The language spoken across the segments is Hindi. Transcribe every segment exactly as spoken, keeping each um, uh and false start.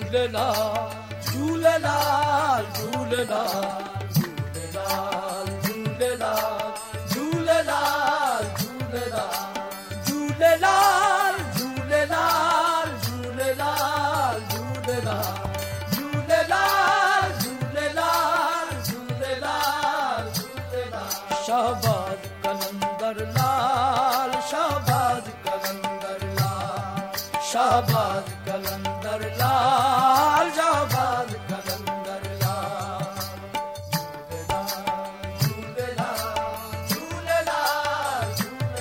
झूलेलाल झूलेलाल झूलेलाल झूलेलाल झूलेलाल झूलेलाल झूलेलाल झूलेलाल झूलेलाल झूलेलाल झूलेलाल झूलेलाल झूलेलाल शाहबाज कलंदर लाल शाहबाज कलंदर लाल शाहबाज कलंदर लाल शाहबाज कलंदर लाल झूलेलाल झूलेलाल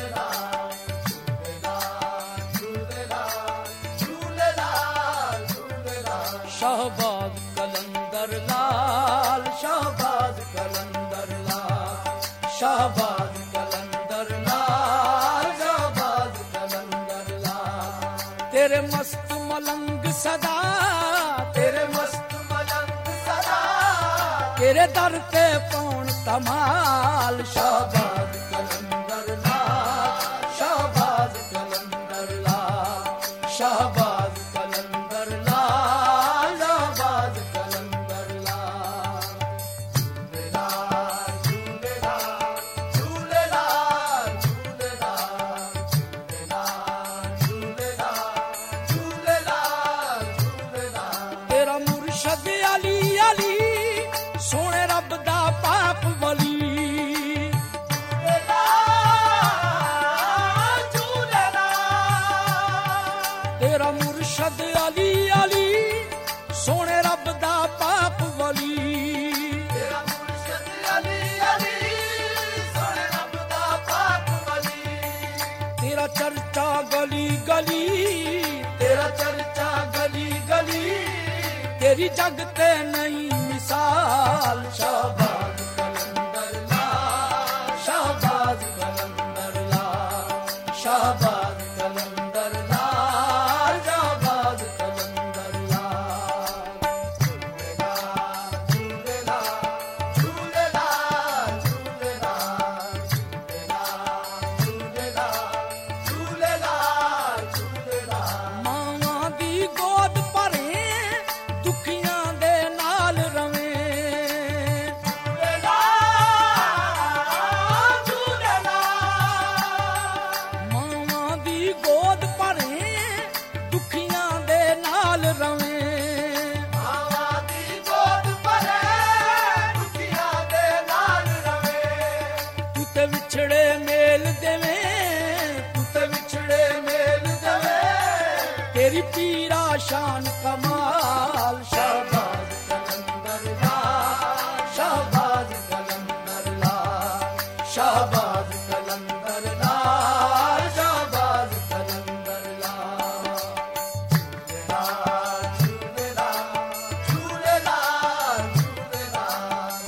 झूलेलाल झूलेलाल झूलेलाल झूलेलाल शाहबाज कलंदर लाल शाहबाज कलंदर लाल शाहबाज कलंदर लाल शाहबाज कलंदर लाल तेरे मस्त मलंग सदा तेरे मस्त मलंग सदा तेरे दर पे पौन कमाल शाहबाज कलंदर लाल शाहबाज कलंदर लाल शाहबाज कलंदर लाल शाहबाज कलंदर लाल झूलेलाल झूलेलाल झूलेलाल झूलेलाल झूलेलाल झूलेलाल तेरा मुर्शद अली अली सोने रब दा पाप वली तेरा मुर्शद अली अली सोने रब दा पाप वली तेरा मुर्शद अली अली सोने रब दा पाप वली तेरा चर्चा गली गली तेरा चर्चा गली गली तेरी जग ते नहीं मिसाल शाहबाज कलंदर लाल शाहबाज कलंदर लाल शाहबाज कलंदर लाल शाहबाज कलंदर लाल झूलेलाल झूलेलाल झूलेलाल झूलेलाल झूलेलाल झूलेलाल मावां दी गोद भरे दुखियां दे नाल रवे झूलेलाल झूलेलाल मावां दी गोद भरे दुखियां दे नाल रवे मावां दी गोद भरे दुखियां दे नाल रवे तू ते विछड़े मेल देवे तू ते विछड़े मेल देवे तेरी पीरा शान कमाल शाहबाज कलंदर लाल शाहबाज कलंदर लाल शाहबाज कलंदर लाल शाहबाज कलंदर लाल झूलेलाल झूलेलाल झूलेलाल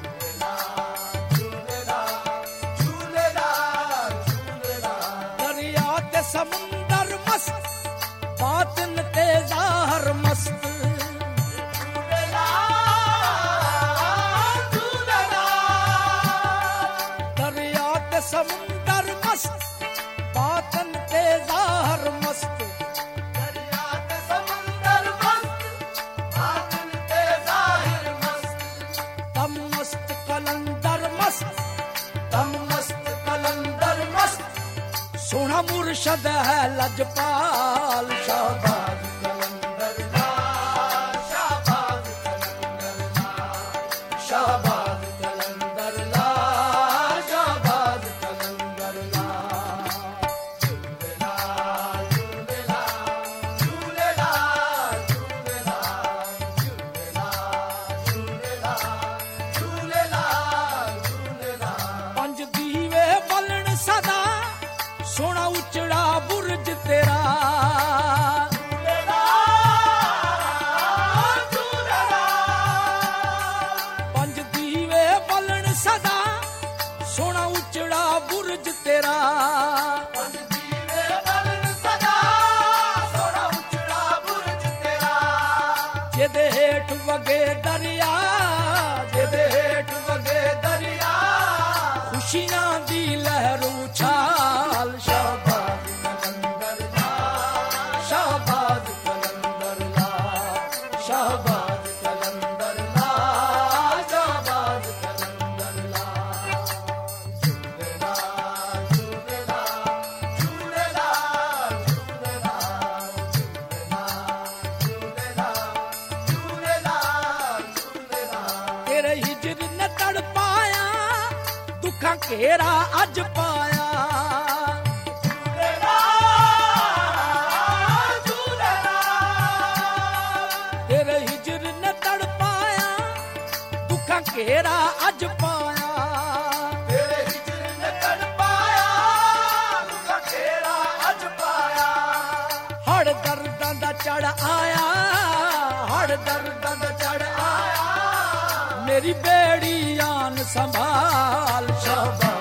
झूलेलाल झूलेलाल झूलेलाल दरिया ते समुंदर मस्त बातिन ते ज़ाहिर मस्त झूलेलाल झूलेलाल दरिया ते समुंदर मस्त बातिन ते ज़ाहिर मस्त दरिया ते समुंदर मस्त बातिन ते ज़ाहिर मस्त तम मस्त कलंदर मस्त तम मस्त कलंदर मस्त सोना मुर्शद है लजपाल शाहबाज कलंदर लाल शाहबाज कलंदर लाल शाहबाज कलंदर लाल शाहबाज कलंदर लाल झूलेलाल झूलेलाल झूलेलाल झूलेलाल झूलेलाल झूलेलाल झूलेलाल पंज दीवे बलन सदा सोना उचड़ा बुर्ज तेरा झूलेलाल झूलेलाल पंज दीवे बलन सदा सोना उचड़ा बुर्ज तेरा पंज दीवे बलन सदा सोना उचड़ा बुर्ज तेरा जेदे हेठ वगे दरिया जेदे हेठ वगे दरिया खुशियां दी लहर उछाल शाहबाज कलंदर लाल शाहबाज कलंदर लाल हिजर न तड़ पाया दुखा घेरा अज पाया तेरे हिजर न तड़ पाया दुखा घेरा अज पाया तेरे हिजर न तड़ पाया दुखा घेरा अज पाया हड़ दर्दां दा चढ़ आया हड़ दर्दां दा चढ़ आया मेरी बेड़ी आन संभाल शाबाश